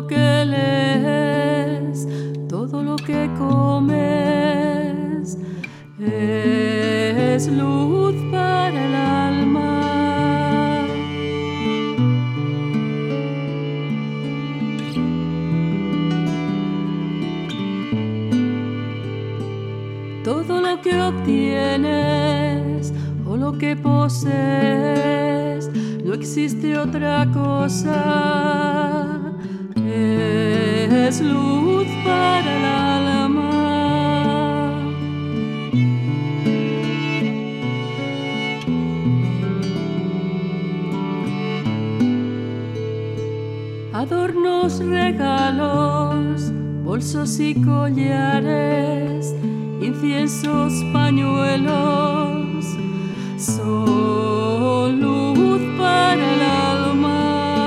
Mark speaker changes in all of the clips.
Speaker 1: que lees, todo lo que comes, es luz para el alma. Todo lo que obtienes o lo que posees, no existe otra cosa, es luz para el alma. Adornos, regalos, bolsos y collares, inciensos, pañuelos, son luz para el alma.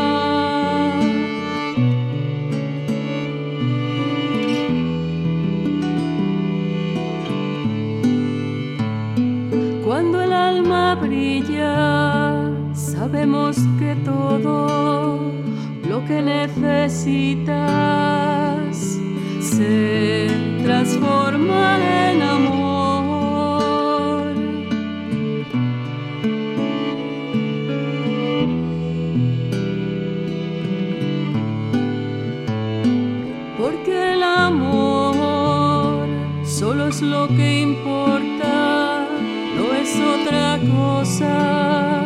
Speaker 1: Cuando el alma brilla, sabemos que todo lo que necesitas se transforma en amor. Porque el amor solo es lo que importa, no es otra cosa.